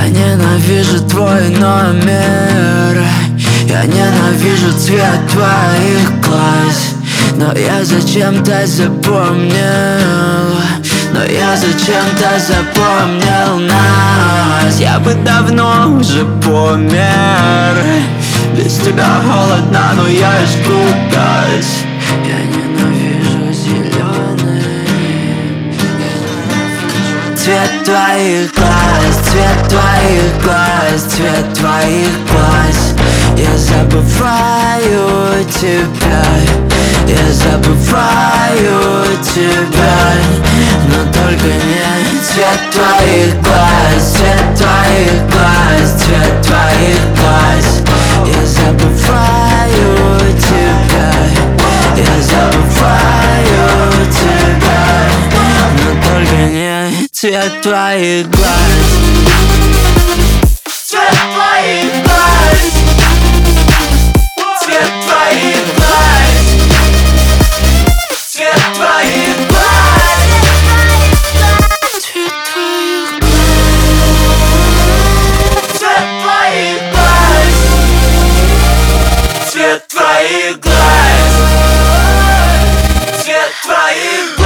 Я ненавижу твой номер, я ненавижу цвет твоих глаз. Но я зачем-то запомнил, но я зачем-то запомнил нас. Я бы давно уже помер. Без тебя холодно, но я жгу газ. Я ненавижу зеленый, цвет твоих глаз, цвет твоих глаз, цвет твоих глаз. Я забываю тебя, я забываю тебя, но только не цвет твоих глаз, цвет твоих глаз, цвет твоих глаз. Я забываю тебя, я забываю тебя, но только не цвет твоих глаз. Цвет твоих глаз, цвет твоих глаз, цвет твоих глаз, цвет твоих глаз, цвет твоих глаз, цвет твоих глаз, цвет твоих глаз.